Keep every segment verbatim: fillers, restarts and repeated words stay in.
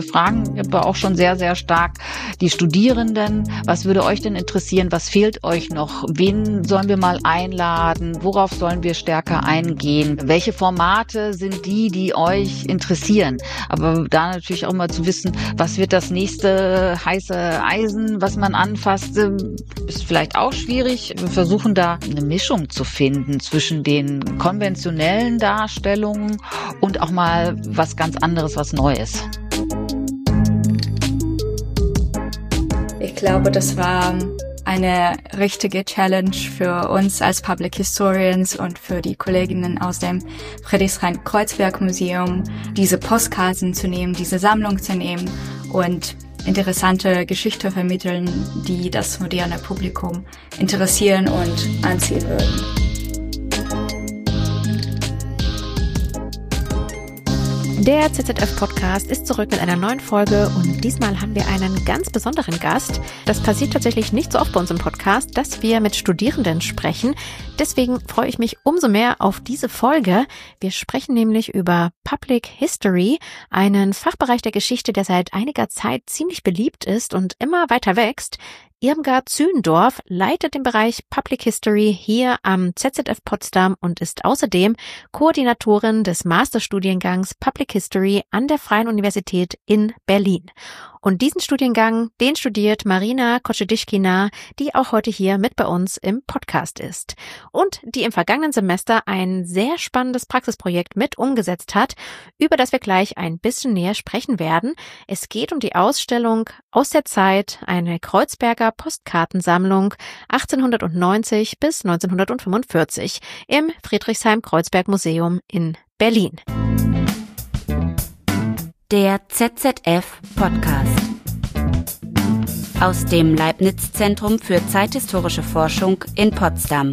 fragen aber auch schon sehr, sehr stark die Studierenden, was würde euch denn interessieren, was fehlt euch noch, wen sollen wir mal einladen, worauf sollen wir stärker eingehen, welche Formate sind die, die euch interessieren, aber da natürlich auch mal zu wissen, was wird das nächste heiße Eisen, was man anfasst, ist vielleicht auch schwierig. Wir versuchen da eine Mischung zu finden zwischen den konventionellen Darstellungen und auch mal was ganz anderes, was Neues. Ich glaube, das war eine richtige Challenge für uns als Public Historians und für die Kolleginnen aus dem Friedrichshain-Kreuzberg-Museum, diese Postkarten zu nehmen, diese Sammlung zu nehmen und interessante Geschichte vermitteln, die das moderne Publikum interessieren und anziehen würden. Der Z Z F-Podcast ist zurück mit einer neuen Folge und diesmal haben wir einen ganz besonderen Gast. Das passiert tatsächlich nicht so oft bei uns im Podcast, dass wir mit Studierenden sprechen. Deswegen freue ich mich umso mehr auf diese Folge. Wir sprechen nämlich über Public History, einen Fachbereich der Geschichte, der seit einiger Zeit ziemlich beliebt ist und immer weiter wächst. Irmgard Zündorf leitet den Bereich Public History hier am Z Z F Potsdam und ist außerdem Koordinatorin des Masterstudiengangs Public History an der Freien Universität in Berlin. Und diesen Studiengang, den studiert Marina Kocedischkina, die auch heute hier mit bei uns im Podcast ist. Und die im vergangenen Semester ein sehr spannendes Praxisprojekt mit umgesetzt hat, über das wir gleich ein bisschen näher sprechen werden. Es geht um die Ausstellung Aus der Zeit, eine Kreuzberger Postkartensammlung achtzehnhundertneunzig bis neunzehnhundertfünfundvierzig im Friedrichshain-Kreuzberg-Museum in Berlin. Der Z Z F Podcast aus dem Leibniz-Zentrum für zeithistorische Forschung in Potsdam.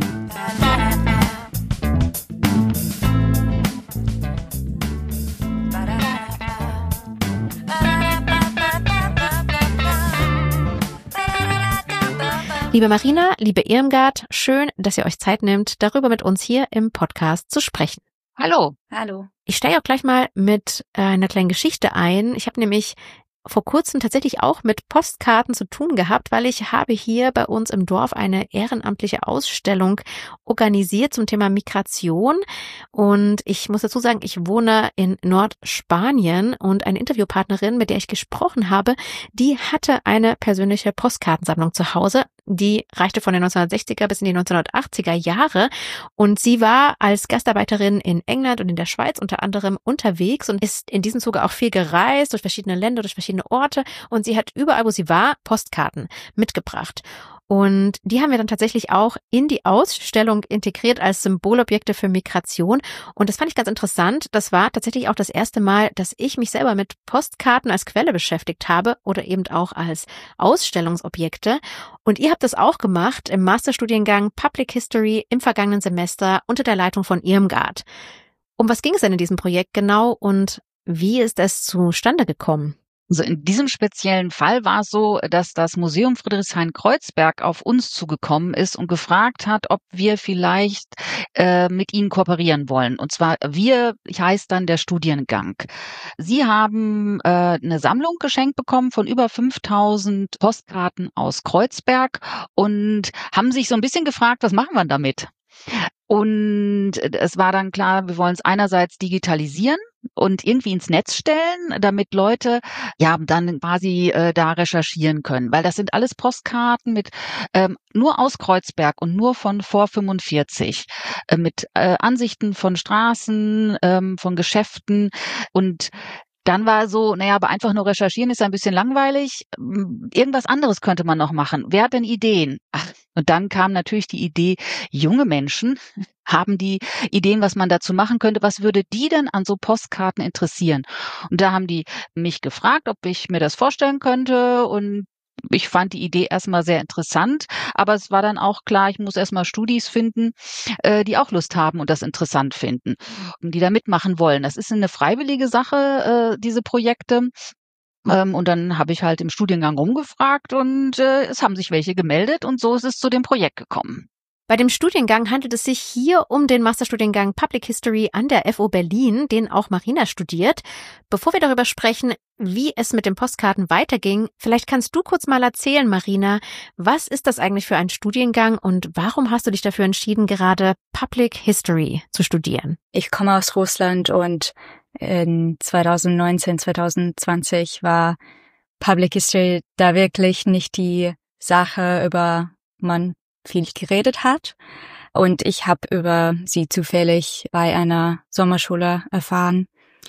Liebe Marina, liebe Irmgard, schön, dass ihr euch Zeit nehmt, darüber mit uns hier im Podcast zu sprechen. Hallo. Hallo. Ich steige auch gleich mal mit äh, einer kleinen Geschichte ein. Ich habe nämlich vor kurzem tatsächlich auch mit Postkarten zu tun gehabt, weil ich habe hier bei uns im Dorf eine ehrenamtliche Ausstellung organisiert zum Thema Migration. Und ich muss dazu sagen, ich wohne in Nordspanien und eine Interviewpartnerin, mit der ich gesprochen habe, die hatte eine persönliche Postkartensammlung zu Hause. Die reichte von den neunzehnhundertsechziger bis in die neunzehnhundertachtziger Jahre und sie war als Gastarbeiterin in England und in der Schweiz unter anderem unterwegs und ist in diesem Zuge auch viel gereist durch verschiedene Länder, durch verschiedene Orte und sie hat überall, wo sie war, Postkarten mitgebracht. Und die haben wir dann tatsächlich auch in die Ausstellung integriert als Symbolobjekte für Migration. Und das fand ich ganz interessant. Das war tatsächlich auch das erste Mal, dass ich mich selber mit Postkarten als Quelle beschäftigt habe oder eben auch als Ausstellungsobjekte. Und ihr habt das auch gemacht im Masterstudiengang Public History im vergangenen Semester unter der Leitung von Irmgard. Um was ging es denn in diesem Projekt genau und wie ist es zustande gekommen? Also in diesem speziellen Fall war es so, dass das Museum Friedrichshain-Kreuzberg auf uns zugekommen ist und gefragt hat, ob wir vielleicht äh, mit ihnen kooperieren wollen. Und zwar wir, heißt dann der Studiengang. Sie haben äh, eine Sammlung geschenkt bekommen von über fünftausend Postkarten aus Kreuzberg und haben sich so ein bisschen gefragt, was machen wir damit? Und es war dann klar, wir wollen es einerseits digitalisieren und irgendwie ins Netz stellen, damit Leute ja dann quasi äh, da recherchieren können, weil das sind alles Postkarten mit ähm, nur aus Kreuzberg und nur von vor fünfundvierzig äh, mit äh, Ansichten von Straßen, ähm, von Geschäften und dann war so, naja, aber einfach nur recherchieren ist ein bisschen langweilig. Irgendwas anderes könnte man noch machen. Wer hat denn Ideen? Ach, und dann kam natürlich die Idee, junge Menschen haben die Ideen, was man dazu machen könnte. Was würde die denn an so Postkarten interessieren? Und da haben die mich gefragt, ob ich mir das vorstellen könnte und ich fand die Idee erstmal sehr interessant, aber es war dann auch klar, ich muss erstmal Studis finden, äh, die auch Lust haben und das interessant finden und die da mitmachen wollen. Das ist eine freiwillige Sache, äh, diese Projekte. Ähm, und dann habe ich halt im Studiengang rumgefragt und äh, es haben sich welche gemeldet und so ist es zu dem Projekt gekommen. Bei dem Studiengang handelt es sich hier um den Masterstudiengang Public History an der F U Berlin, den auch Marina studiert. Bevor wir darüber sprechen, wie es mit den Postkarten weiterging, vielleicht kannst du kurz mal erzählen, Marina, was ist das eigentlich für ein Studiengang und warum hast du dich dafür entschieden, gerade Public History zu studieren? Ich komme aus Russland und in zwanzig neunzehn, zwanzig zwanzig war Public History da wirklich nicht die Sache, über man viel geredet hat. Und ich habe über sie zufällig bei einer Sommerschule erfahren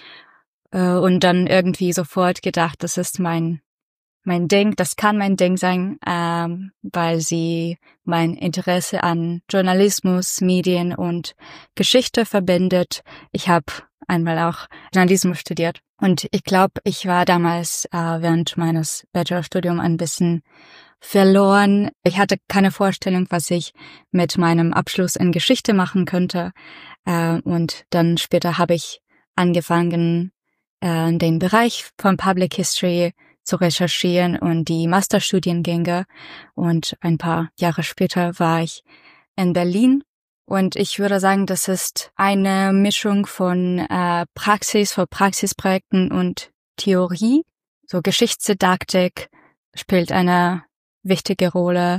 äh, und dann irgendwie sofort gedacht, das ist mein mein Ding, das kann mein Ding sein, ähm, weil sie mein Interesse an Journalismus, Medien und Geschichte verbindet. Ich habe einmal auch Journalismus studiert und ich glaube, ich war damals äh, während meines Bachelorstudiums ein bisschen verloren. Ich hatte keine Vorstellung, was ich mit meinem Abschluss in Geschichte machen könnte. Äh, und dann später habe ich angefangen, äh, den Bereich von Public History zu recherchieren und die Masterstudiengänge. Und ein paar Jahre später war ich in Berlin. Und ich würde sagen, das ist eine Mischung von äh, Praxis, von Praxisprojekten und Theorie. So Geschichtsdidaktik spielt eine wichtige Rolle,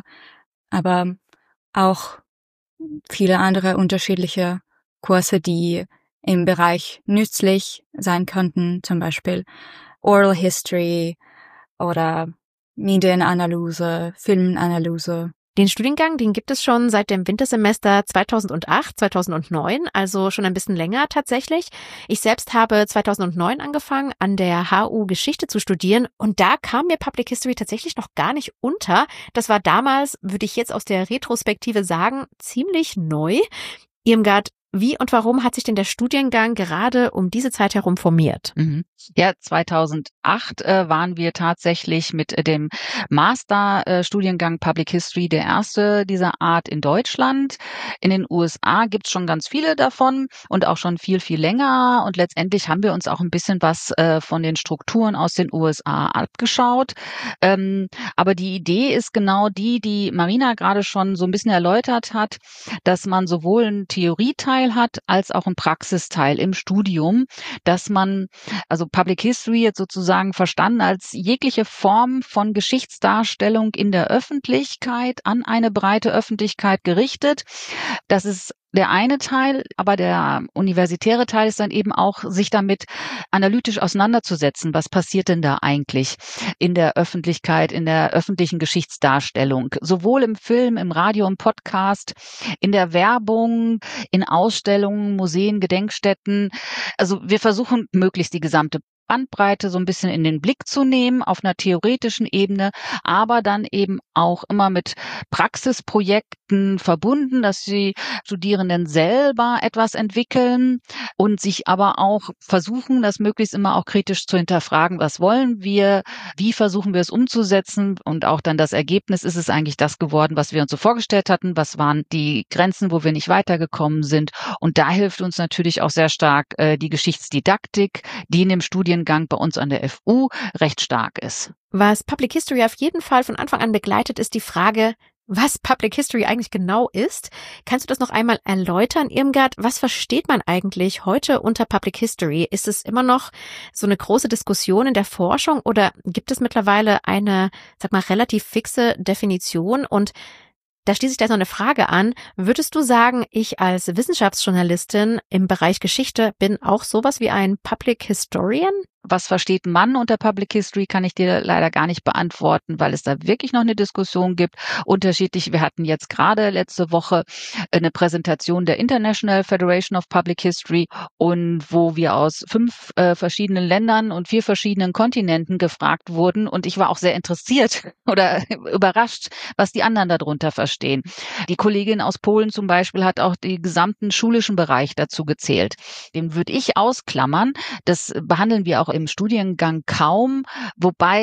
aber auch viele andere unterschiedliche Kurse, die im Bereich nützlich sein könnten, zum Beispiel Oral History oder Medienanalyse, Filmanalyse. Den Studiengang, den gibt es schon seit dem Wintersemester zweitausendacht, zweitausendneun, also schon ein bisschen länger tatsächlich. Ich selbst habe zweitausendneun angefangen, an der H U Geschichte zu studieren und da kam mir Public History tatsächlich noch gar nicht unter. Das war damals, würde ich jetzt aus der Retrospektive sagen, ziemlich neu. Irmgard, wie und warum hat sich denn der Studiengang gerade um diese Zeit herum formiert? Mhm. Ja, zweitausendacht äh, waren wir tatsächlich mit äh, dem Master-Studiengang äh, Public History der erste dieser Art in Deutschland. In den U S A gibt's schon ganz viele davon und auch schon viel, viel länger. Und letztendlich haben wir uns auch ein bisschen was äh, von den Strukturen aus den U S A abgeschaut. Ähm, aber die Idee ist genau die, die Marina gerade schon so ein bisschen erläutert hat, dass man sowohl einen Theorieteil hat, als auch ein Praxisteil im Studium, dass man, also Public History jetzt sozusagen verstanden als jegliche Form von Geschichtsdarstellung in der Öffentlichkeit, an eine breite Öffentlichkeit gerichtet. Das ist der eine Teil, aber der universitäre Teil ist dann eben auch, sich damit analytisch auseinanderzusetzen. Was passiert denn da eigentlich in der Öffentlichkeit, in der öffentlichen Geschichtsdarstellung? Sowohl im Film, im Radio, im Podcast, in der Werbung, in Ausstellungen, Museen, Gedenkstätten. Also wir versuchen möglichst die gesamte Bandbreite so ein bisschen in den Blick zu nehmen auf einer theoretischen Ebene, aber dann eben auch immer mit Praxisprojekten verbunden, dass die Studierenden selber etwas entwickeln und sich aber auch versuchen, das möglichst immer auch kritisch zu hinterfragen. Was wollen wir? Wie versuchen wir es umzusetzen? Und auch dann das Ergebnis, ist es eigentlich das geworden, was wir uns so vorgestellt hatten? Was waren die Grenzen, wo wir nicht weitergekommen sind? Und da hilft uns natürlich auch sehr stark äh, die Geschichtsdidaktik, die in dem Studiengang bei uns an der F U recht stark ist. Was Public History auf jeden Fall von Anfang an begleitet, ist die Frage, was Public History eigentlich genau ist. Kannst du das noch einmal erläutern, Irmgard? Was versteht man eigentlich heute unter Public History? Ist es immer noch so eine große Diskussion in der Forschung oder gibt es mittlerweile eine, sag mal, relativ fixe Definition? Und da schließe ich gleich noch eine Frage an. Würdest du sagen, ich als Wissenschaftsjournalistin im Bereich Geschichte bin auch sowas wie ein Public Historian? Was versteht man unter Public History, kann ich dir leider gar nicht beantworten, weil es da wirklich noch eine Diskussion gibt. Unterschiedlich, wir hatten jetzt gerade letzte Woche eine Präsentation der International Federation of Public History und wo wir aus fünf äh, verschiedenen Ländern und vier verschiedenen Kontinenten gefragt wurden und ich war auch sehr interessiert oder überrascht, was die anderen darunter verstehen. Die Kollegin aus Polen zum Beispiel hat auch den gesamten schulischen Bereich dazu gezählt. Den würde ich ausklammern. Das behandeln wir auch im Studiengang kaum, wobei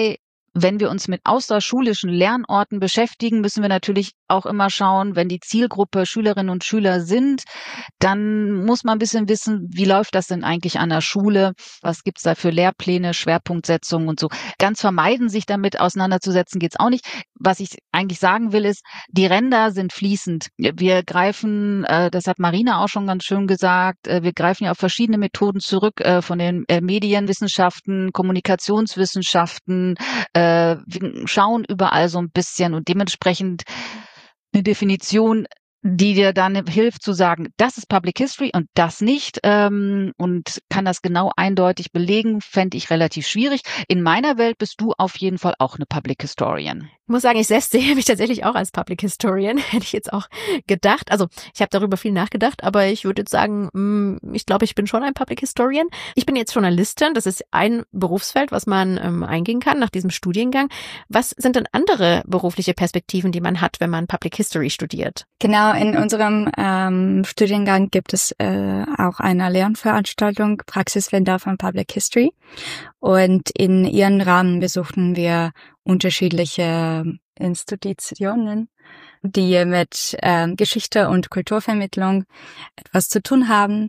wenn wir uns mit außerschulischen Lernorten beschäftigen, müssen wir natürlich auch immer schauen, wenn die Zielgruppe Schülerinnen und Schüler sind, dann muss man ein bisschen wissen, wie läuft das denn eigentlich an der Schule? Was gibt's da für Lehrpläne, Schwerpunktsetzungen und so. Ganz vermeiden, sich damit auseinanderzusetzen, geht's auch nicht. Was ich eigentlich sagen will, ist, die Ränder sind fließend. Wir greifen, äh, das hat Marina auch schon ganz schön gesagt, äh, wir greifen ja auf verschiedene Methoden zurück, äh, von den äh, Medienwissenschaften, Kommunikationswissenschaften, äh, wir schauen überall so ein bisschen und dementsprechend eine Definition, die dir dann hilft zu sagen, das ist Public History und das nicht, ähm, und kann das genau eindeutig belegen, fände ich relativ schwierig. In meiner Welt bist du auf jeden Fall auch eine Public Historian. Ich muss sagen, ich selbst sehe mich tatsächlich auch als Public Historian, hätte ich jetzt auch gedacht. Also ich habe darüber viel nachgedacht, aber ich würde jetzt sagen, mh, ich glaube, ich bin schon ein Public Historian. Ich bin jetzt Journalistin, das ist ein Berufsfeld, was man ähm, eingehen kann nach diesem Studiengang. Was sind denn andere berufliche Perspektiven, die man hat, wenn man Public History studiert? Genau, in unserem ähm, Studiengang gibt es äh, auch eine Lernveranstaltung, Praxisfelder von Public History. Und in ihren Rahmen besuchten wir unterschiedliche Institutionen, die mit äh, Geschichte und Kulturvermittlung etwas zu tun haben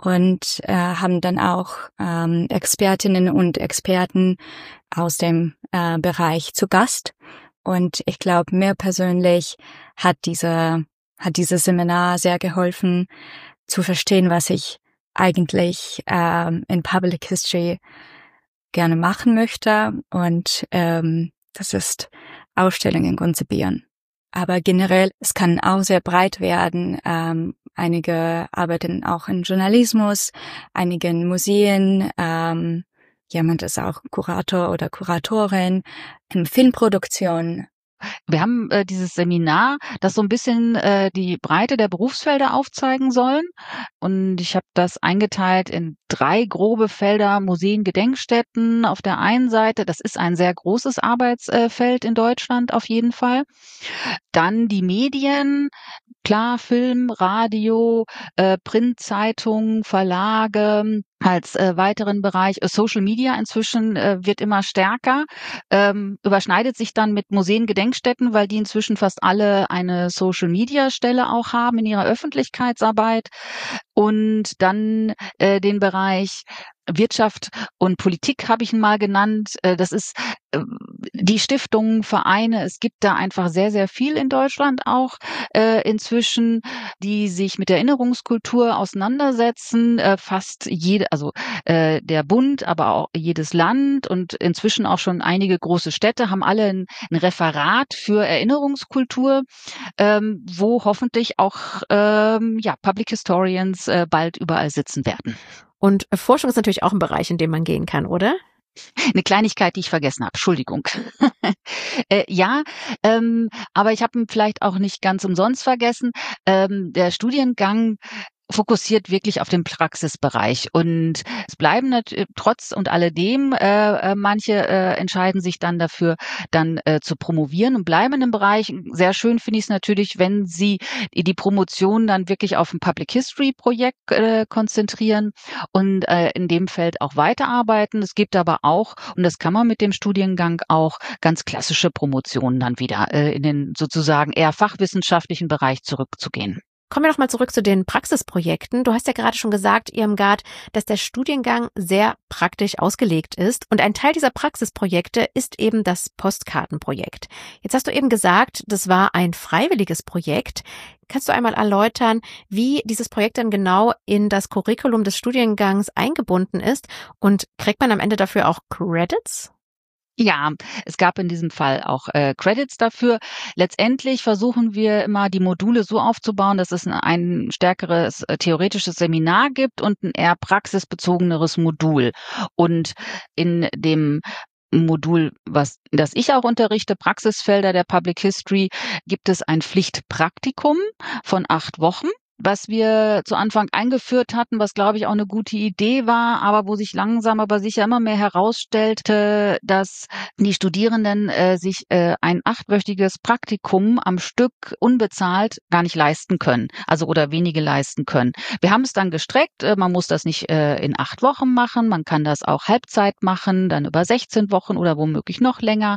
und äh, haben dann auch ähm, Expertinnen und Experten aus dem äh, Bereich zu Gast. Und ich glaube, mir persönlich hat diese hat dieses Seminar sehr geholfen, zu verstehen, was ich eigentlich ähm, in Public History gerne machen möchte. Und ähm, das ist Ausstellungen konzipieren. Aber generell, es kann auch sehr breit werden. Ähm, einige arbeiten auch in Journalismus, einige in Museen. Ähm, jemand ist auch Kurator oder Kuratorin in Filmproduktion. Wir haben äh, dieses Seminar, das so ein bisschen äh, die Breite der Berufsfelder aufzeigen sollen. Und ich habe das eingeteilt in drei grobe Felder: Museen, Gedenkstätten auf der einen Seite. Das ist ein sehr großes Arbeitsfeld in Deutschland auf jeden Fall. Dann die Medien, klar, Film, Radio, äh, Printzeitung, Verlage. Als äh, weiteren Bereich äh, Social Media inzwischen äh, wird immer stärker, ähm, überschneidet sich dann mit Museen, Gedenkstätten, weil die inzwischen fast alle eine Social Media Stelle auch haben in ihrer Öffentlichkeitsarbeit. Und dann äh, den Bereich Wirtschaft und Politik habe ich ihn mal genannt. Äh, das ist äh, die Stiftungen, Vereine. Es gibt da einfach sehr, sehr viel in Deutschland auch äh, inzwischen, die sich mit Erinnerungskultur auseinandersetzen. Äh, fast jede, also äh, der Bund, aber auch jedes Land und inzwischen auch schon einige große Städte haben alle ein, ein Referat für Erinnerungskultur, ähm, wo hoffentlich auch ähm, ja Public Historians äh, bald überall sitzen werden. Und Forschung ist natürlich auch ein Bereich, in dem man gehen kann, oder? Eine Kleinigkeit, die ich vergessen habe. Entschuldigung. äh, ja, ähm, aber ich habe ihn vielleicht auch nicht ganz umsonst vergessen. Ähm, der Studiengang fokussiert wirklich auf den Praxisbereich. Und es bleiben natürlich trotz und alledem, äh, manche äh, entscheiden sich dann dafür, dann äh, zu promovieren und bleiben im Bereich. Sehr schön finde ich es natürlich, wenn sie die Promotion dann wirklich auf ein Public History Projekt äh, konzentrieren und äh, in dem Feld auch weiterarbeiten. Es gibt aber auch, und das kann man mit dem Studiengang auch, ganz klassische Promotionen dann wieder äh, in den sozusagen eher fachwissenschaftlichen Bereich zurückzugehen. Kommen wir noch mal zurück zu den Praxisprojekten. Du hast ja gerade schon gesagt, Irmgard, dass der Studiengang sehr praktisch ausgelegt ist. Und ein Teil dieser Praxisprojekte ist eben das Postkartenprojekt. Jetzt hast du eben gesagt, das war ein freiwilliges Projekt. Kannst du einmal erläutern, wie dieses Projekt dann genau in das Curriculum des Studiengangs eingebunden ist? Und kriegt man am Ende dafür auch Credits? Ja, es gab in diesem Fall auch äh, Credits dafür. Letztendlich versuchen wir immer, die Module so aufzubauen, dass es ein, ein stärkeres äh, theoretisches Seminar gibt und ein eher praxisbezogeneres Modul. Und in dem Modul, was das ich auch unterrichte, Praxisfelder der Public History, gibt es ein Pflichtpraktikum von acht Wochen. was wir zu Anfang eingeführt hatten, was, glaube ich, auch eine gute Idee war, aber wo sich langsam aber sicher immer mehr herausstellte, dass die Studierenden äh, sich äh, ein achtwöchiges Praktikum am Stück unbezahlt gar nicht leisten können, also oder wenige leisten können. Wir haben es dann gestreckt, äh, man muss das nicht äh, in acht Wochen machen, man kann das auch Halbzeit machen, dann über sechzehn Wochen oder womöglich noch länger,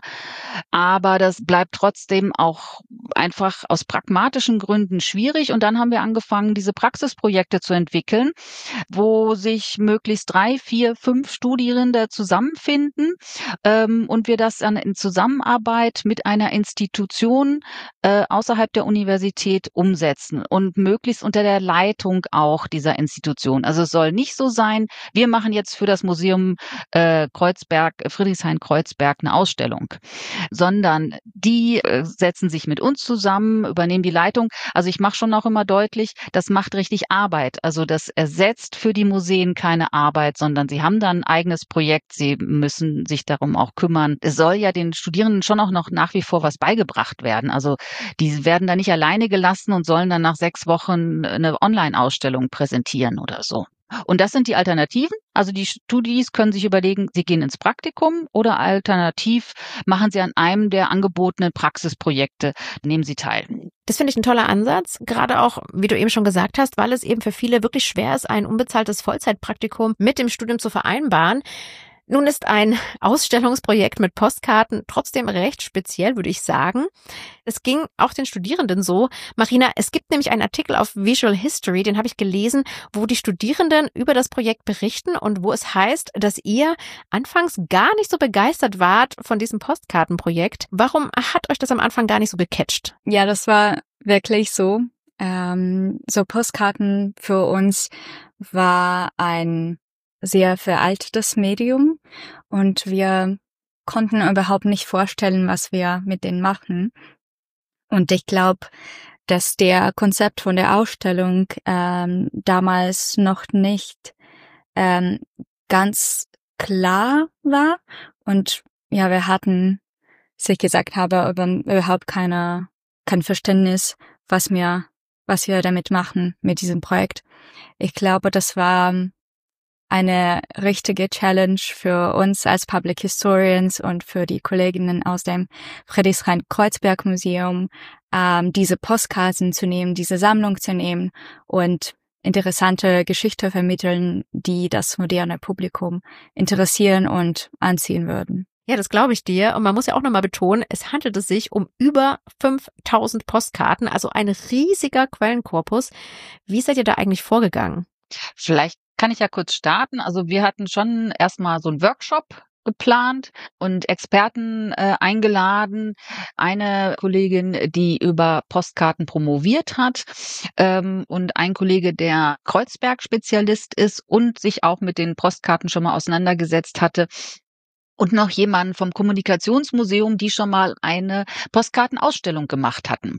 aber das bleibt trotzdem auch einfach aus pragmatischen Gründen schwierig und dann haben wir angefangen, diese Praxisprojekte zu entwickeln, wo sich möglichst drei, vier, fünf Studierende zusammenfinden ähm, und wir das dann in Zusammenarbeit mit einer Institution äh, außerhalb der Universität umsetzen und möglichst unter der Leitung auch dieser Institution. Also es soll nicht so sein, wir machen jetzt für das Museum äh, Kreuzberg, Friedrichshain-Kreuzberg eine Ausstellung, sondern die äh, setzen sich mit uns zusammen, übernehmen die Leitung. Also ich mache schon auch immer deutlich, das macht richtig Arbeit. Also das ersetzt für die Museen keine Arbeit, sondern sie haben dann ein eigenes Projekt. Sie müssen sich darum auch kümmern. Es soll ja den Studierenden schon auch noch nach wie vor was beigebracht werden. Also die werden da nicht alleine gelassen und sollen dann nach sechs Wochen eine Online-Ausstellung präsentieren oder so. Und das sind die Alternativen. Also die Studis können sich überlegen, sie gehen ins Praktikum oder alternativ machen sie an einem der angebotenen Praxisprojekte, nehmen sie teil. Das finde ich ein toller Ansatz, gerade auch, wie du eben schon gesagt hast, weil es eben für viele wirklich schwer ist, ein unbezahltes Vollzeitpraktikum mit dem Studium zu vereinbaren. Nun ist ein Ausstellungsprojekt mit Postkarten trotzdem recht speziell, würde ich sagen. Es ging auch den Studierenden so. Marina, es gibt nämlich einen Artikel auf Visual History, den habe ich gelesen, wo die Studierenden über das Projekt berichten und wo es heißt, dass ihr anfangs gar nicht so begeistert wart von diesem Postkartenprojekt. Warum hat euch das am Anfang gar nicht so gecatcht? Ja, das war wirklich so. Ähm, so Postkarten für uns war ein sehr veraltetes Medium und wir konnten überhaupt nicht vorstellen, was wir mit denen machen. Und ich glaube, dass der Konzept von der Ausstellung ähm, damals noch nicht ähm, ganz klar war. Und ja, wir hatten, wie ich gesagt habe, überhaupt keine, kein Verständnis, was wir, was wir damit machen mit diesem Projekt. Ich glaube, das war eine richtige Challenge für uns als Public Historians und für die Kolleginnen aus dem Friedrichshain-Kreuzberg-Museum, ähm, diese Postkarten zu nehmen, diese Sammlung zu nehmen und interessante Geschichte vermitteln, die das moderne Publikum interessieren und anziehen würden. Ja, das glaube ich dir. Und man muss ja auch nochmal betonen, es handelte sich um über fünftausend Postkarten, also ein riesiger Quellenkorpus. Wie seid ihr da eigentlich vorgegangen? Vielleicht kann ich ja kurz starten. Also wir hatten schon erstmal so einen Workshop geplant und Experten äh, eingeladen. Eine Kollegin, die über Postkarten promoviert hat ähm, und ein Kollege, der Kreuzberg-Spezialist ist und sich auch mit den Postkarten schon mal auseinandergesetzt hatte. Und noch jemanden vom Kommunikationsmuseum, die schon mal eine Postkartenausstellung gemacht hatten.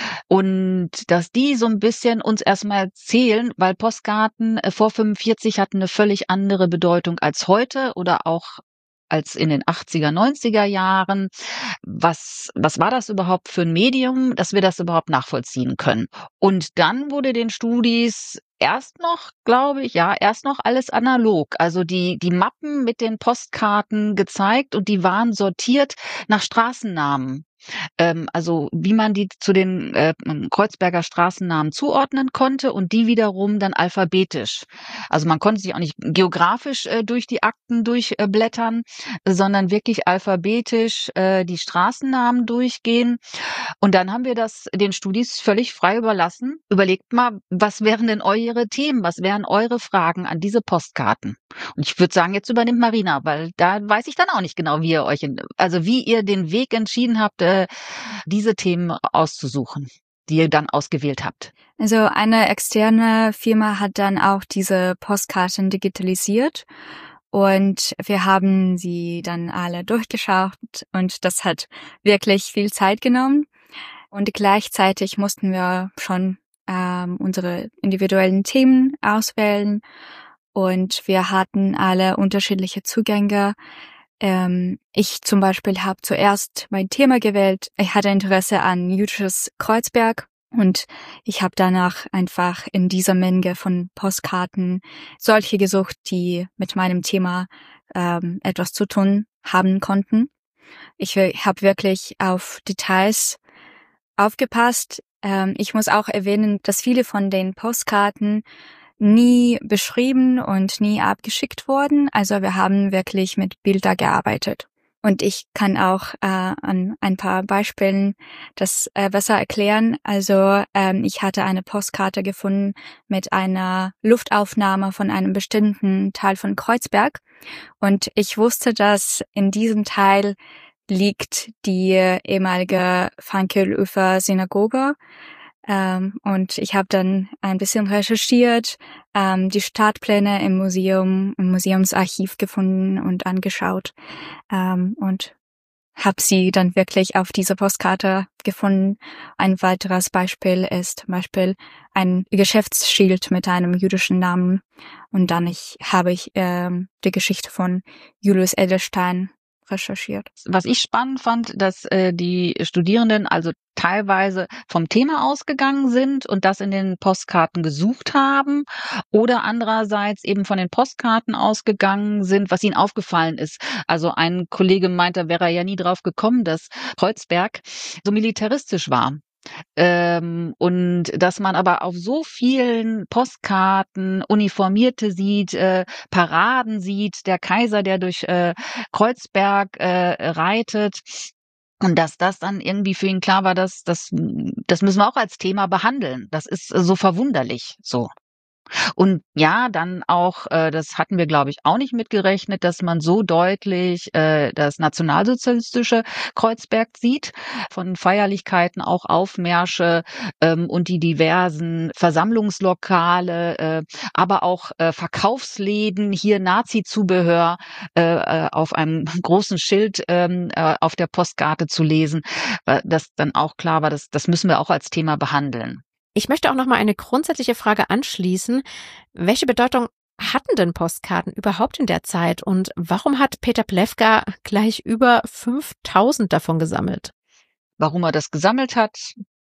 Und dass die so ein bisschen uns erstmal erzählen, weil Postkarten vor fünfundvierzig hatten eine völlig andere Bedeutung als heute oder auch als in den achtziger, neunziger Jahren. Was, was war das überhaupt für ein Medium, dass wir das überhaupt nachvollziehen können? Und dann wurde den Studis erst noch, glaube ich, ja, erst noch alles analog. Also die, die Mappen mit den Postkarten gezeigt und die waren sortiert nach Straßennamen. Ähm, also wie man die zu den äh, Kreuzberger Straßennamen zuordnen konnte und die wiederum dann alphabetisch. Also man konnte sich auch nicht geografisch äh, durch die Akten durchblättern, äh, sondern wirklich alphabetisch äh, die Straßennamen durchgehen. Und dann haben wir das den Studis völlig frei überlassen. Überlegt mal, was wären denn eure Themen, was wären eure Fragen an diese Postkarten? Und ich würde sagen, jetzt übernimmt Marina, weil da weiß ich dann auch nicht genau, wie ihr euch, in, also wie ihr den Weg entschieden habt, äh, diese Themen auszusuchen, die ihr dann ausgewählt habt. Also eine externe Firma hat dann auch diese Postkarten digitalisiert und wir haben sie dann alle durchgeschaut und das hat wirklich viel Zeit genommen. Und gleichzeitig mussten wir schon ähm, unsere individuellen Themen auswählen und wir hatten alle unterschiedliche Zugänge. Ähm, ich zum Beispiel habe zuerst mein Thema gewählt. Ich hatte Interesse an jüdisches Kreuzberg Und ich habe danach einfach in dieser Menge von Postkarten solche gesucht, die mit meinem Thema ähm, etwas zu tun haben konnten. Ich habe wirklich auf Details aufgepasst. Ähm, ich muss auch erwähnen, dass viele von den Postkarten nie beschrieben und nie abgeschickt wurden. Also wir haben wirklich mit Bildern gearbeitet. Und ich kann auch äh, an ein paar Beispielen das äh, besser erklären. Also ähm, ich hatte eine Postkarte gefunden mit einer Luftaufnahme von einem bestimmten Teil von Kreuzberg. Und ich wusste, dass in diesem Teil liegt die ehemalige Frankel-Ufer-Synagoge. Ähm, und ich habe dann ein bisschen recherchiert, ähm, die Startpläne im Museum, im Museumsarchiv gefunden und angeschaut ähm, und habe sie dann wirklich auf dieser Postkarte gefunden. Ein weiteres Beispiel ist zum Beispiel ein Geschäftsschild mit einem jüdischen Namen. Und dann ich, habe ich ähm, die Geschichte von Julius Edelstein recherchiert. Was ich spannend fand, dass äh, die Studierenden also teilweise vom Thema ausgegangen sind und das in den Postkarten gesucht haben oder andererseits eben von den Postkarten ausgegangen sind, was ihnen aufgefallen ist. Also ein Kollege meinte, da wäre er ja nie drauf gekommen, dass Kreuzberg so militaristisch war. Ähm, und dass man aber auf so vielen Postkarten Uniformierte sieht, äh, Paraden sieht, der Kaiser, der durch äh, Kreuzberg äh, reitet. Und dass das dann irgendwie für ihn klar war, dass das, das müssen wir auch als Thema behandeln. Das ist so verwunderlich, so. Und ja, dann auch, äh, das hatten wir, glaube ich, auch nicht mitgerechnet, dass man so deutlich äh, das nationalsozialistische Kreuzberg sieht, von Feierlichkeiten auch Aufmärsche ähm, und die diversen Versammlungslokale, äh, aber auch äh, Verkaufsläden, hier Nazi-Zubehör äh, auf einem großen Schild äh, auf der Postkarte zu lesen, äh, dass dann auch klar war, dass das müssen wir auch als Thema behandeln. Ich möchte auch noch mal eine grundsätzliche Frage anschließen. Welche Bedeutung hatten denn Postkarten überhaupt in der Zeit und warum hat Peter Plewka gleich über fünftausend davon gesammelt? Warum er das gesammelt hat?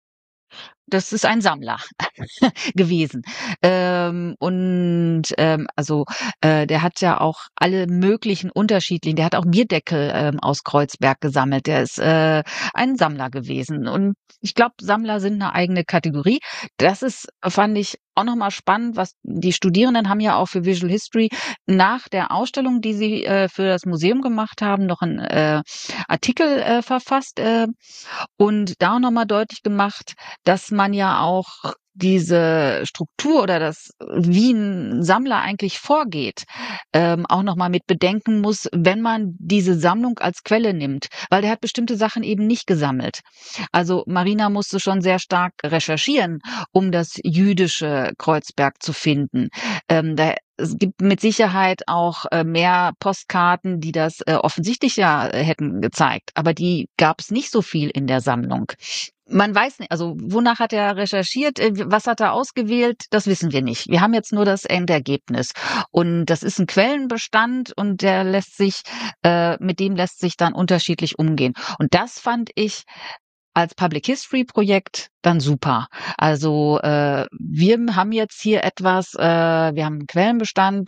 Das ist ein Sammler gewesen. Ähm, und ähm, also äh, der hat ja auch alle möglichen unterschiedlichen, der hat auch Bierdeckel ähm, aus Kreuzberg gesammelt. Der ist äh, ein Sammler gewesen. Und ich glaube, Sammler sind eine eigene Kategorie. Das ist, fand ich, auch nochmal spannend, was die Studierenden haben ja auch für Visual History nach der Ausstellung, die sie äh, für das Museum gemacht haben, noch einen äh, Artikel äh, verfasst äh, und da auch nochmal deutlich gemacht, dass man ja auch diese Struktur oder das, wie ein Sammler eigentlich vorgeht, ähm, auch nochmal mit bedenken muss, wenn man diese Sammlung als Quelle nimmt, weil der hat bestimmte Sachen eben nicht gesammelt. Also Marina musste schon sehr stark recherchieren, um das jüdische Kreuzberg zu finden. Ähm, da Es gibt mit Sicherheit auch äh, mehr Postkarten, die das äh, offensichtlich ja äh, hätten gezeigt, aber die gab es nicht so viel in der Sammlung. Man weiß nicht, also wonach hat er recherchiert, was hat er ausgewählt, das wissen wir nicht. Wir haben jetzt nur das Endergebnis und das ist ein Quellenbestand und der lässt sich, äh, mit dem lässt sich dann unterschiedlich umgehen. Und das fand ich als Public History Projekt dann super. Also äh, wir haben jetzt hier etwas, äh, wir haben einen Quellenbestand.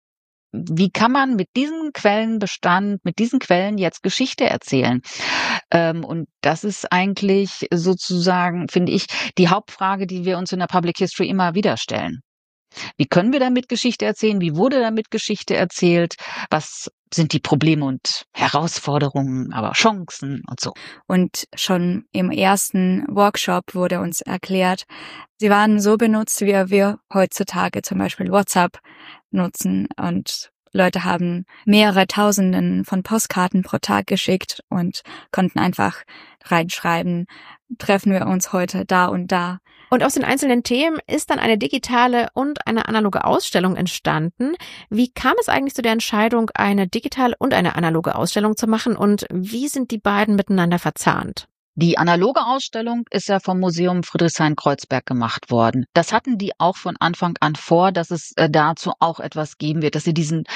Wie kann man mit diesem Quellenbestand, mit diesen Quellen jetzt Geschichte erzählen? Ähm, und das ist eigentlich sozusagen, finde ich, die Hauptfrage, die wir uns in der Public History immer wieder stellen. Wie können wir damit Geschichte erzählen? Wie wurde damit Geschichte erzählt? Was sind die Probleme und Herausforderungen, aber Chancen und so? Und schon im ersten Workshop wurde uns erklärt, sie waren so benutzt, wie wir heutzutage zum Beispiel WhatsApp nutzen. Und Leute haben mehrere Tausenden von Postkarten pro Tag geschickt und konnten einfach reinschreiben, treffen wir uns heute da und da. Und aus den einzelnen Themen ist dann eine digitale und eine analoge Ausstellung entstanden. Wie kam es eigentlich zu der Entscheidung, eine digitale und eine analoge Ausstellung zu machen und wie sind die beiden miteinander verzahnt? Die analoge Ausstellung ist ja vom Museum Friedrichshain-Kreuzberg gemacht worden. Das hatten die auch von Anfang an vor, dass es äh, dazu auch etwas geben wird, dass sie diesen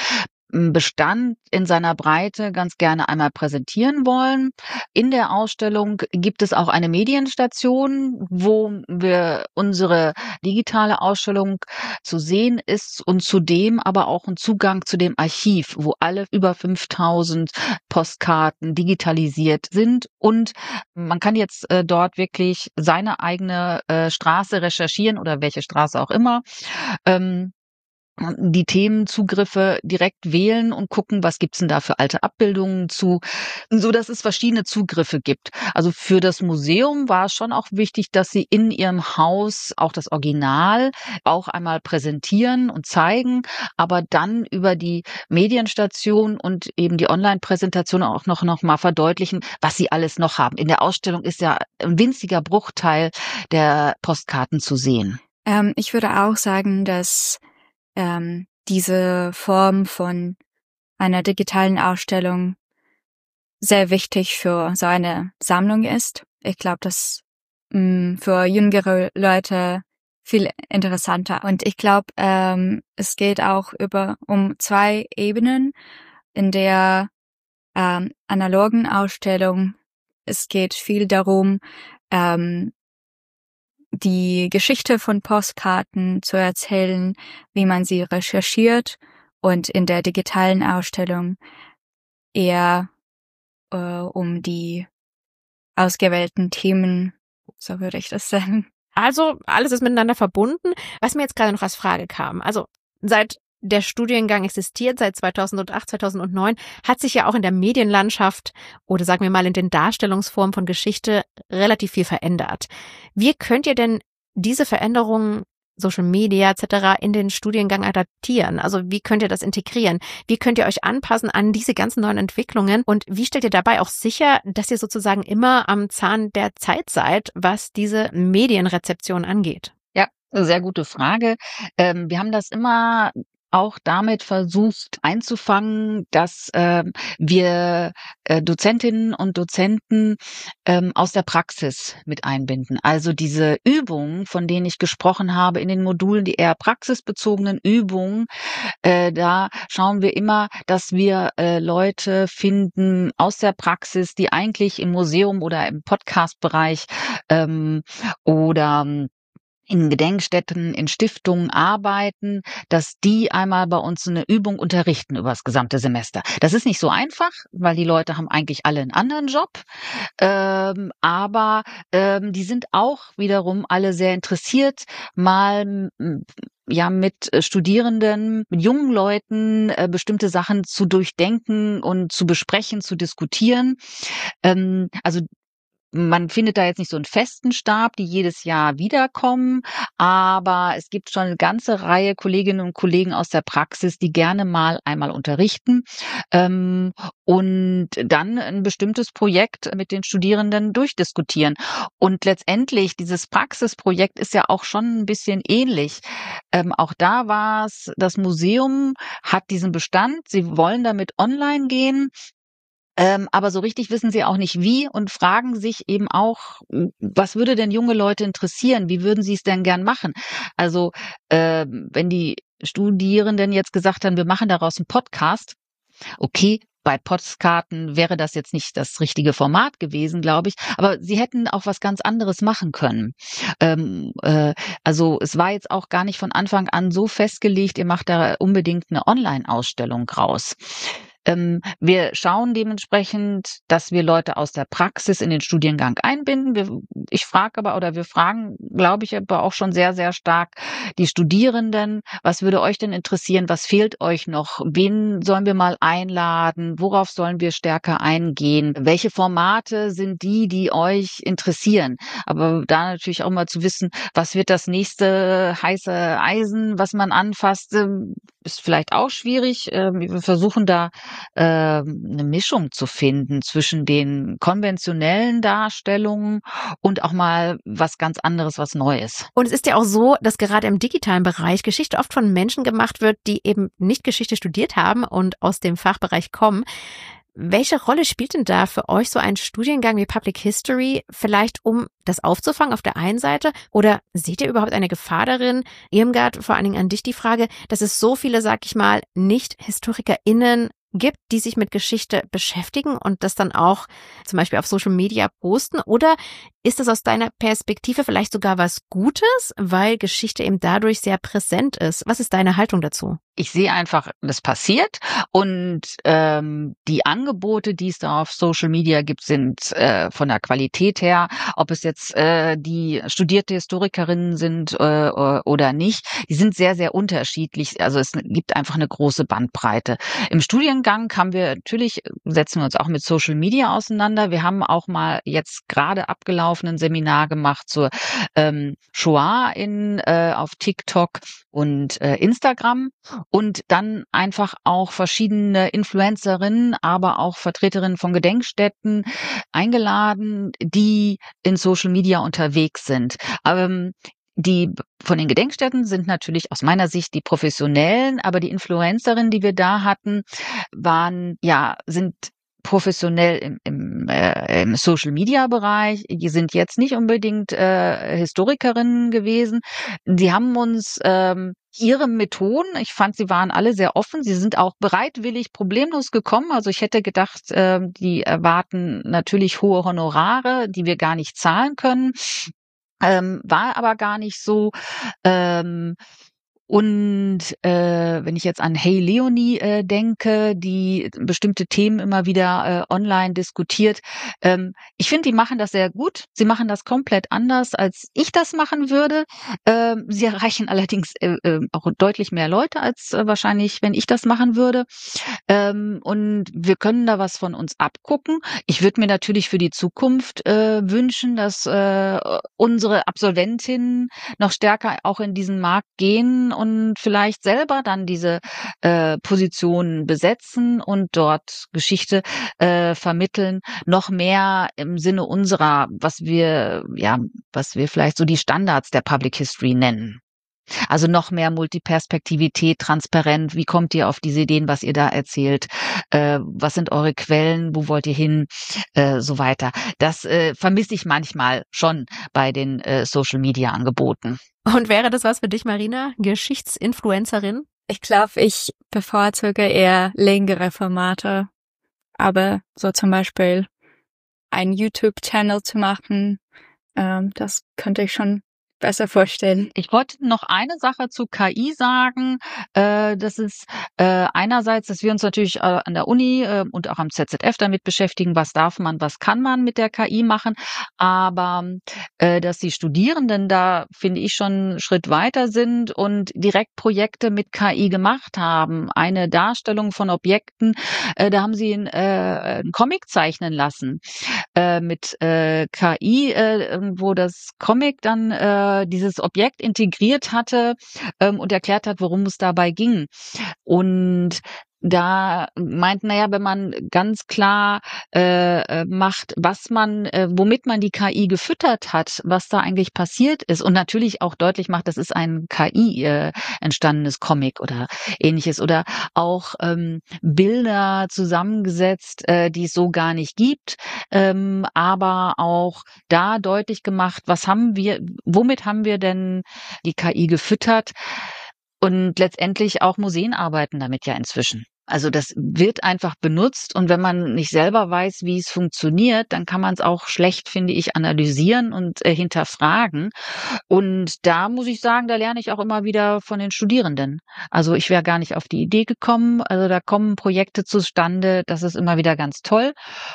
Bestand in seiner Breite ganz gerne einmal präsentieren wollen. In der Ausstellung gibt es auch eine Medienstation, wo wir unsere digitale Ausstellung zu sehen ist und zudem aber auch ein Zugang zu dem Archiv, wo alle über fünftausend Postkarten digitalisiert sind und man kann jetzt äh, dort wirklich seine eigene äh, Straße recherchieren oder welche Straße auch immer, ähm, die Themenzugriffe direkt wählen und gucken, was gibt's denn da für alte Abbildungen zu, so dass es verschiedene Zugriffe gibt. Also für das Museum war es schon auch wichtig, dass sie in ihrem Haus auch das Original auch einmal präsentieren und zeigen, aber dann über die Medienstation und eben die Online-Präsentation auch noch, noch mal verdeutlichen, was sie alles noch haben. In der Ausstellung ist ja ein winziger Bruchteil der Postkarten zu sehen. Ähm, ich würde auch sagen, dass ähm, diese Form von einer digitalen Ausstellung sehr wichtig für so eine Sammlung ist. Ich glaube, das mh, für jüngere Leute viel interessanter. Und ich glaube, ähm, es geht auch über um zwei Ebenen. In der ähm, analogen Ausstellung, es geht viel darum, ähm, die Geschichte von Postkarten zu erzählen, wie man sie recherchiert, und in der digitalen Ausstellung eher äh, um die ausgewählten Themen, so würde ich das sagen. Also alles ist miteinander verbunden. Was mir jetzt gerade noch als Frage kam, also seit der Studiengang existiert, seit zweitausendacht, zweitausendneun, hat sich ja auch in der Medienlandschaft oder sagen wir mal in den Darstellungsformen von Geschichte relativ viel verändert. Wie könnt ihr denn diese Veränderungen, Social Media et cetera, in den Studiengang adaptieren? Also wie könnt ihr das integrieren? Wie könnt ihr euch anpassen an diese ganzen neuen Entwicklungen? Und wie stellt ihr dabei auch sicher, dass ihr sozusagen immer am Zahn der Zeit seid, was diese Medienrezeption angeht? Ja, sehr gute Frage. Ähm, wir haben das immer auch damit versucht einzufangen, dass ähm, wir äh, Dozentinnen und Dozenten ähm, aus der Praxis mit einbinden. Also diese Übungen, von denen ich gesprochen habe in den Modulen, die eher praxisbezogenen Übungen, äh, da schauen wir immer, dass wir äh, Leute finden aus der Praxis, die eigentlich im Museum oder im Podcast-Bereich ähm, oder in Gedenkstätten, in Stiftungen arbeiten, dass die einmal bei uns eine Übung unterrichten über das gesamte Semester. Das ist nicht so einfach, weil die Leute haben eigentlich alle einen anderen Job, ähm, aber ähm, die sind auch wiederum alle sehr interessiert, mal ja mit Studierenden, mit jungen Leuten äh, bestimmte Sachen zu durchdenken und zu besprechen, zu diskutieren. Ähm, also man findet da jetzt nicht so einen festen Stab, die jedes Jahr wiederkommen, aber es gibt schon eine ganze Reihe Kolleginnen und Kollegen aus der Praxis, die gerne mal einmal unterrichten ähm, und dann ein bestimmtes Projekt mit den Studierenden durchdiskutieren. Und letztendlich, dieses Praxisprojekt ist ja auch schon ein bisschen ähnlich. Ähm, auch da war es, das Museum hat diesen Bestand, sie wollen damit online gehen. Ähm, aber so richtig wissen sie auch nicht wie und fragen sich eben auch, was würde denn junge Leute interessieren? Wie würden sie es denn gern machen? Also äh, wenn die Studierenden jetzt gesagt haben, wir machen daraus einen Podcast, okay, bei Postkarten wäre das jetzt nicht das richtige Format gewesen, glaube ich, aber sie hätten auch was ganz anderes machen können. Ähm, äh, also es war jetzt auch gar nicht von Anfang an so festgelegt, ihr macht da unbedingt eine Online-Ausstellung raus. Ähm, wir schauen dementsprechend, dass wir Leute aus der Praxis in den Studiengang einbinden. Wir, ich frage aber, oder wir fragen, glaube ich, aber auch schon sehr, sehr stark die Studierenden, was würde euch denn interessieren? Was fehlt euch noch? Wen sollen wir mal einladen? Worauf sollen wir stärker eingehen? Welche Formate sind die, die euch interessieren? Aber da natürlich auch mal zu wissen, was wird das nächste heiße Eisen, was man anfasst, ist vielleicht auch schwierig. Wir versuchen da äh, eine Mischung zu finden zwischen den konventionellen Darstellungen und auch mal was ganz anderes, was Neues. Und es ist ja auch so, dass gerade im digitalen Bereich Geschichte oft von Menschen gemacht wird, die eben nicht Geschichte studiert haben und aus dem Fachbereich kommen. Welche Rolle spielt denn da für euch so ein Studiengang wie Public History, vielleicht um das aufzufangen auf der einen Seite? Oder seht ihr überhaupt eine Gefahr darin? Irmgard, vor allen Dingen an dich die Frage, dass es so viele, sag ich mal, Nicht-HistorikerInnen gibt, die sich mit Geschichte beschäftigen und das dann auch zum Beispiel auf Social Media posten? Oder ist das aus deiner Perspektive vielleicht sogar was Gutes, weil Geschichte eben dadurch sehr präsent ist? Was ist deine Haltung dazu? Ich sehe einfach, das passiert und ähm, die Angebote, die es da auf Social Media gibt, sind äh, von der Qualität her, ob es jetzt äh, die studierte Historikerinnen sind äh, oder nicht, die sind sehr, sehr unterschiedlich. Also es gibt einfach eine große Bandbreite. Im Studiengang haben wir natürlich, setzen wir uns auch mit Social Media auseinander. Wir haben auch mal jetzt gerade abgelaufenen Seminar gemacht zur ähm, Shoah in äh, auf TikTok und äh, Instagram. Und dann einfach auch verschiedene Influencerinnen, aber auch Vertreterinnen von Gedenkstätten eingeladen, die in Social Media unterwegs sind. Ähm, Die von den Gedenkstätten sind natürlich aus meiner Sicht die Professionellen, aber die Influencerinnen, die wir da hatten, waren, ja, sind professionell im, im, äh, im Social-Media-Bereich. Die sind jetzt nicht unbedingt äh, Historikerinnen gewesen. Die haben uns ähm, ihre Methoden, ich fand, sie waren alle sehr offen. Sie sind auch bereitwillig problemlos gekommen. Also ich hätte gedacht, äh, die erwarten natürlich hohe Honorare, die wir gar nicht zahlen können. Ähm, war aber gar nicht so. Ähm, Und äh, wenn ich jetzt an Hey Leonie äh, denke, die bestimmte Themen immer wieder äh, online diskutiert, ähm, ich finde, die machen das sehr gut. Sie machen das komplett anders, als ich das machen würde. Ähm, sie erreichen allerdings äh, äh, auch deutlich mehr Leute, als äh, wahrscheinlich, wenn ich das machen würde. Ähm, und wir können da was von uns abgucken. Ich würde mir natürlich für die Zukunft äh, wünschen, dass äh, unsere Absolventinnen noch stärker auch in diesen Markt gehen und vielleicht selber dann diese äh, Positionen besetzen und dort Geschichte äh, vermitteln, noch mehr im Sinne unserer, was wir, ja, was wir vielleicht so die Standards der Public History nennen. Also noch mehr Multiperspektivität, transparent. Wie kommt ihr auf diese Ideen, was ihr da erzählt? Äh, was sind eure Quellen? Wo wollt ihr hin? Äh, so weiter. Das äh, vermisse ich manchmal schon bei den äh, Social-Media-Angeboten. Und wäre das was für dich, Marina? Geschichtsinfluencerin? Ich glaube, ich bevorzuge eher längere Formate. Aber so zum Beispiel einen YouTube-Channel zu machen, ähm, das könnte ich schon besser vorstellen. Ich wollte noch eine Sache zu K I sagen. Äh, das ist äh, einerseits, dass wir uns natürlich äh, an der Uni äh, und auch am Z Z F damit beschäftigen, was darf man, was kann man mit der K I machen. Aber äh, dass die Studierenden da, finde ich, schon einen Schritt weiter sind und direkt Projekte mit K I gemacht haben. Eine Darstellung von Objekten, äh, da haben sie einen, äh, einen Comic zeichnen lassen äh, mit äh, K I, äh, wo das Comic dann äh, dieses Objekt integriert hatte ähm, und erklärt hat, worum es dabei ging. Und da meinten, naja, wenn man ganz klar äh, macht, was man, äh, womit man die K I gefüttert hat, was da eigentlich passiert ist und natürlich auch deutlich macht, das ist ein K I äh, entstandenes Comic oder ähnliches oder auch ähm, Bilder zusammengesetzt, äh, die es so gar nicht gibt, ähm, aber auch da deutlich gemacht, was haben wir, womit haben wir denn die K I gefüttert? Und letztendlich auch Museen arbeiten damit ja inzwischen. Also das wird einfach benutzt und wenn man nicht selber weiß, wie es funktioniert, dann kann man es auch schlecht, finde ich, analysieren und äh, hinterfragen. Und da muss ich sagen, da lerne ich auch immer wieder von den Studierenden. Also ich wäre gar nicht auf die Idee gekommen. Also da kommen Projekte zustande, das ist immer wieder ganz toll.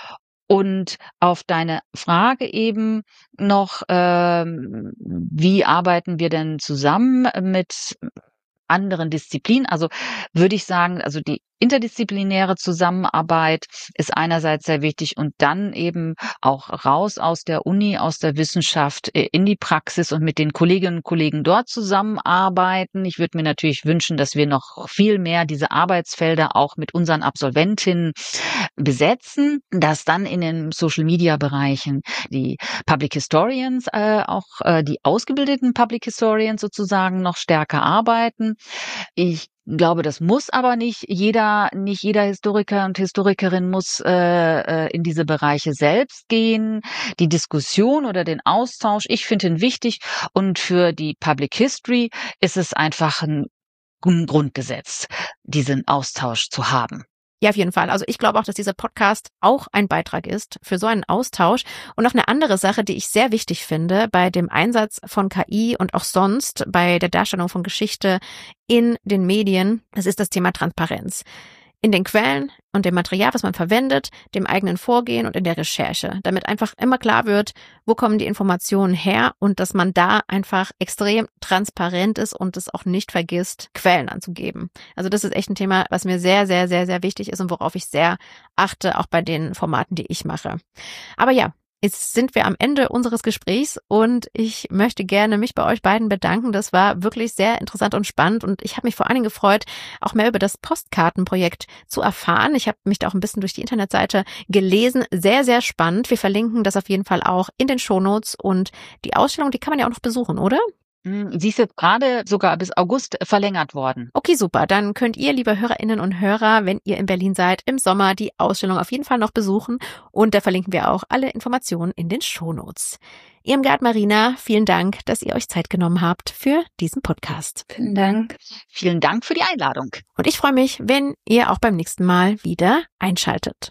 Und auf deine Frage eben noch, ähm, wie arbeiten wir denn zusammen mit anderen Disziplinen? Also würde ich sagen, also die interdisziplinäre Zusammenarbeit ist einerseits sehr wichtig und dann eben auch raus aus der Uni, aus der Wissenschaft in die Praxis und mit den Kolleginnen und Kollegen dort zusammenarbeiten. Ich würde mir natürlich wünschen, dass wir noch viel mehr diese Arbeitsfelder auch mit unseren Absolventinnen besetzen, dass dann in den Social-Media-Bereichen die Public Historians, äh, auch äh, die ausgebildeten Public Historians sozusagen noch stärker arbeiten. Ich glaube, das muss aber nicht jeder, nicht jeder Historiker und Historikerin muss äh, in diese Bereiche selbst gehen. Die Diskussion oder den Austausch, ich finde ihn wichtig, und für die Public History ist es einfach ein Grundgesetz, diesen Austausch zu haben. Ja, auf jeden Fall. Also ich glaube auch, dass dieser Podcast auch ein Beitrag ist für so einen Austausch. Und noch eine andere Sache, die ich sehr wichtig finde bei dem Einsatz von K I und auch sonst bei der Darstellung von Geschichte in den Medien, das ist das Thema Transparenz. In den Quellen und dem Material, was man verwendet, dem eigenen Vorgehen und in der Recherche, damit einfach immer klar wird, wo kommen die Informationen her und dass man da einfach extrem transparent ist und es auch nicht vergisst, Quellen anzugeben. Also das ist echt ein Thema, was mir sehr, sehr, sehr, sehr wichtig ist und worauf ich sehr achte, auch bei den Formaten, die ich mache. Aber ja, jetzt sind wir am Ende unseres Gesprächs und ich möchte gerne mich bei euch beiden bedanken. Das war wirklich sehr interessant und spannend und ich habe mich vor allen Dingen gefreut, auch mehr über das Postkartenprojekt zu erfahren. Ich habe mich da auch ein bisschen durch die Internetseite gelesen. Sehr, sehr spannend. Wir verlinken das auf jeden Fall auch in den Shownotes und die Ausstellung, die kann man ja auch noch besuchen, oder? Sie ist jetzt gerade sogar bis August verlängert worden. Okay, super. Dann könnt ihr, liebe Hörerinnen und Hörer, wenn ihr in Berlin seid, im Sommer die Ausstellung auf jeden Fall noch besuchen. Und da verlinken wir auch alle Informationen in den Shownotes. Irmgard, Marina, vielen Dank, dass ihr euch Zeit genommen habt für diesen Podcast. Vielen Dank. Vielen Dank für die Einladung. Und ich freue mich, wenn ihr auch beim nächsten Mal wieder einschaltet.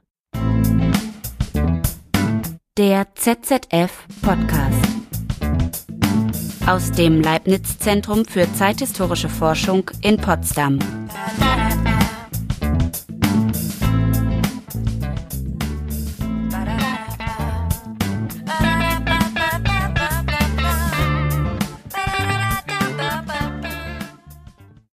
Der Z Z F Podcast. Aus dem Leibniz Zentrum für zeithistorische Forschung in Potsdam.